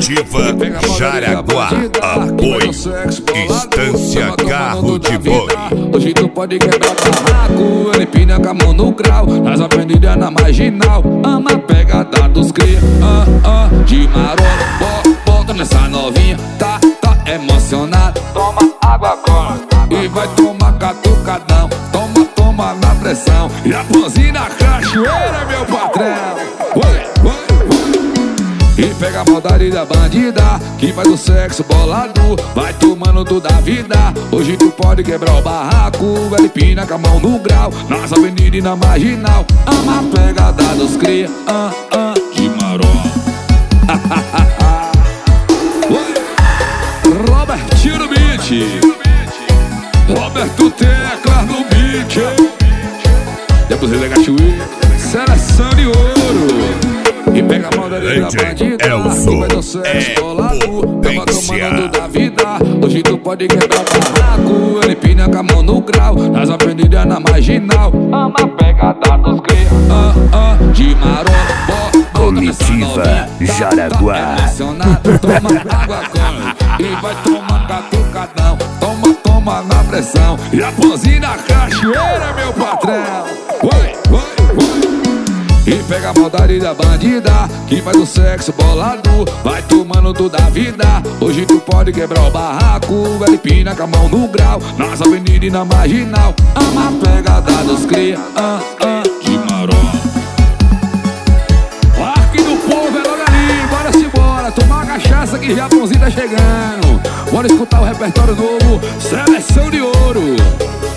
Comitiva Jaraguá, apoio Estância Carro de Boi. Hoje tu pode quebrar o barraco, ele pina com a mão no grau, nas avenidas na marginal, ama a pegada dos cria, de marola, bota nessa novinha, tá emocionado, toma água agora, e vai tomar catucadão, toma na pressão, e a pãozinha na cachoeira, meu patrão. E pega a maldade da bandida, que faz o sexo bolado, vai tomando toda a vida. Hoje tu pode quebrar o barraco, velho pina com a mão no grau, nas avenidas e na marginal, ama a pegada dos cria, de marola. Robertinho no beat, Roberto Teclas no beat, depois ele é cachoeira, seleção de ouro. E pega a mão da bandida, que vai do sexo bolado, tava tomando da vida. Hoje tu pode quebrar o barraco, ele pina com a mão no grau, nas avenidas na marginal, ama a pegada dos cria, de marola. Comitiva Jaraguá. Emocionado, toma água agora, e vai tomar catucadão, toma na pressão, e a pãozinha na cachoeira, meu patrão. E pega a maldade da bandida, que faz o sexo bolado, vai tomando toda a vida. Hoje tu pode quebrar o barraco, velho pina com a mão no grau, nas avenidas e na marginal, ama a pegada dos cria, de marola. Parque do povo é logo ali, bora-se bora, tomar uma cachaça que já a pãozinha tá chegando. Bora escutar o repertório novo, Seleção de Ouro.